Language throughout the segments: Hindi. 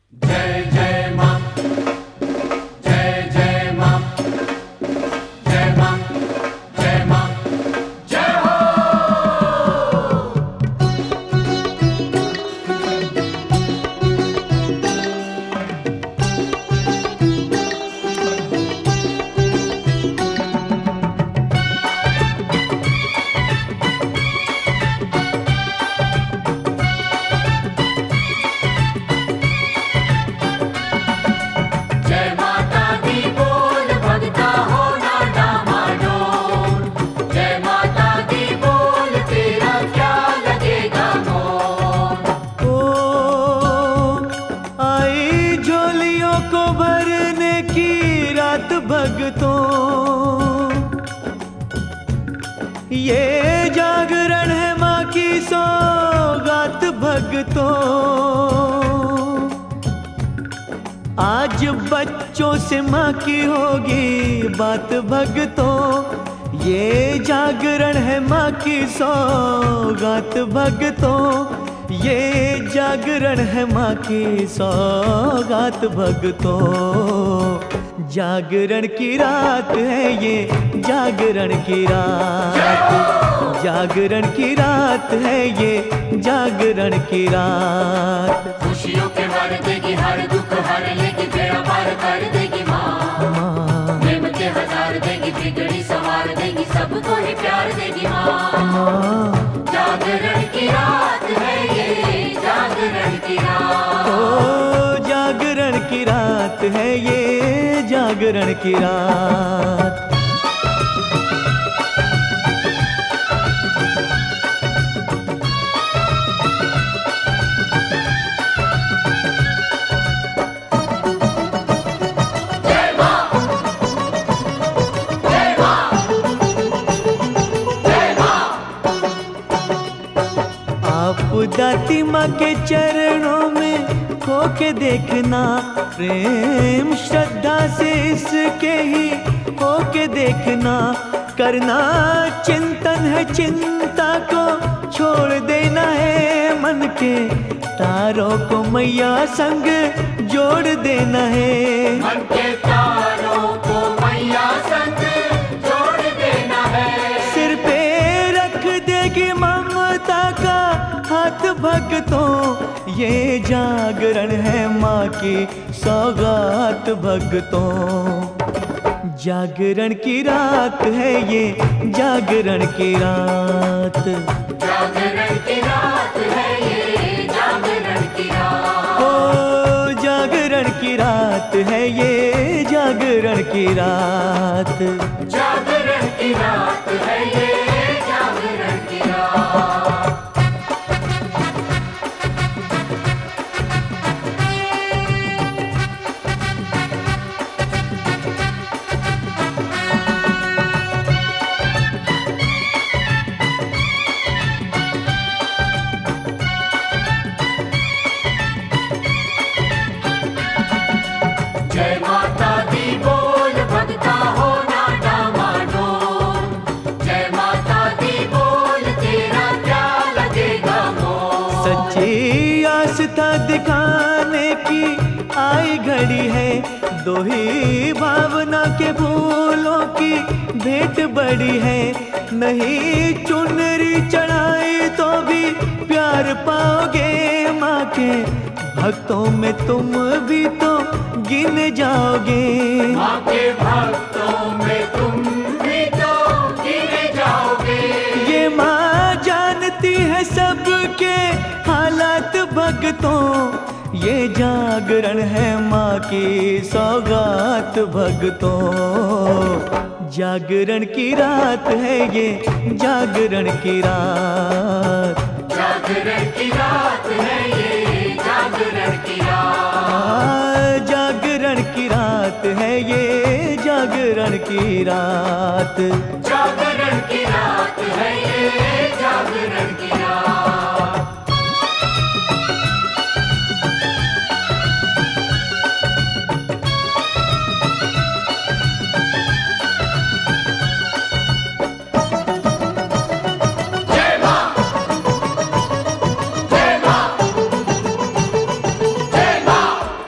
जय जय मां, जय जय मां, जय मां, जय मां, जय हो। जय माता दी बोल भगता हो ना डामाडोल। जय माता दी बोल तेरा क्या लगेगा मोल। ओ आई झोलियों को भरने की रात भगतों, ये जागरण है माँ की सौगात भगतों। आज बच्चों से माँ की होगी बात भगतों, ये जागरण है माँ की सौगात भगतों। ये जागरण है माँ की सौगात भगतों। जागरण की रात है ये, जागरण की रात, जागरण की रात है ये, जागरण की रात। खुशियों के भर देगी, हर दुख हर लेगी, बेड़ा पार कर देगी माँ। नेमतें हजार देगी, बिगड़ी संवार देगी, सबको ही प्यार देगी माँ। जागरण की रात है ये, जागरण की रात। ओ जागरण की रात है ये, जागरण की रात। जय मां, जय मां, जय मां। आप दाती माँ के चरणों में खो के देखना, प्रेम श्रद्धा से इसके ही हो के देखना। करना चिंतन है, चिंता को छोड़ देना है, मन के तारों को मैया संग जोड़ देना है। मन के तारों को मैया संग जोड़ देना है। सिर पे रख देगी ममता का हाथ भगतों, ये जागरण है माँ की सौगात भगतों। जागरण की रात है ये, जागरण की रात। जागरण की रात है ये, जागरण की रात। ओ जागरण की रात है ये, जागरण की रात। जागरण की रात है ये, जागरण की रात। जय माता दी बोल भगता हो ना डामाडोल। जय माता दी बोल तेरा क्या लगेगा मोल। सच्ची आस्था दिखाने की आई घड़ी है, दो ही भावना के फूलों की भेंट बड़ी है। नहीं चुनरी चढ़ाई तो भी प्यार पाओगे माँ के, भक्तों में तुम भी तो गिन जाओगे। माँ के भक्तों में तुम भी तो गिने जाओगे। ये माँ जानती है सबके हालात भक्तों, ये जागरण है माँ की सौगात भक्तों। जागरण की रात है ये, जागरण की रात। जागरण की रात है ये, जागरण की रात। जागरण की रात है ये, जागरण की रात। जागरण की रात है ये, जागरण की रात। जय मां, जय मां, जय मां।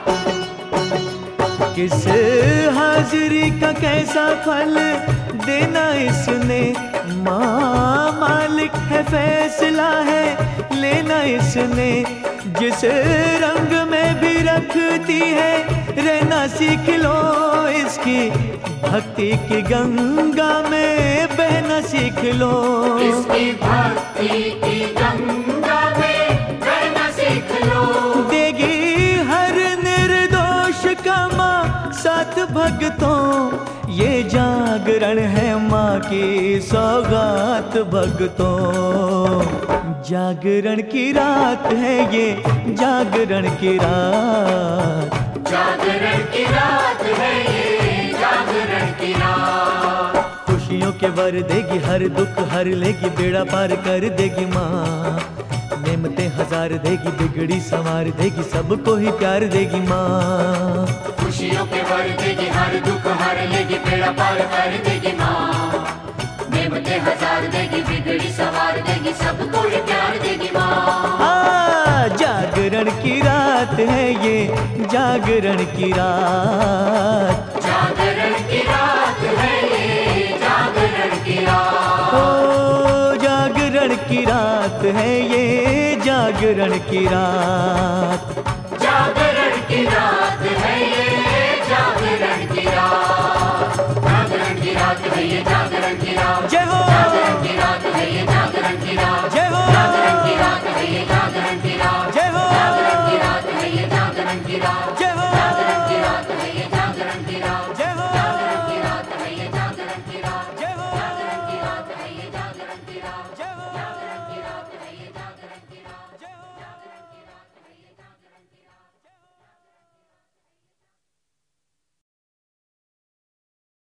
किस हाजिरी का कैसा फल देना इसने, माँ मालिक है फैसला है लेना इसने। जिस रंग में भी रखती है रहना सीख लो, इसकी भक्ति की गंगा में बहना सीख लो। इसकी भक्ति की गंगा में बहना सीख लो। देगी हर निर्दोष का माँ साथ भक्तों, ये जागरण है माँ की सौगात भक्तों। जागरण की रात है ये, जागरण की रात, जागरण की रात है ये, जागरण की रात। खुशियों के वर देगी हर दुख हर लेगी, बेड़ा पार कर देगी माँ। नेमतें हजार देगी बिगड़ी संवार देगी, सबको ही प्यार देगी माँ। खुशियों के वर देगी हर दुख हर लेगी, बेड़ा पार कर देगी माँ। नेमतें हजार देगी बिगड़ी संवार देगी, सबको ही प्यार देगी माँ। जागरण की रात है ये, जागरण की रात, जागरण की रात है ये, जागरण की रात। ओ जागरण की रात है ये, जागरण की रात, जागरण की रात है ये, जागरण की रात। जागरण की रात है ये, जागरण की रात। जय हो। जागरण की रात है ये, जागरण की रात। जय हो। जागरण की रात है ये, जागरण की रात। जय हो। जागरण की रात है ये, जागरण की रात। जय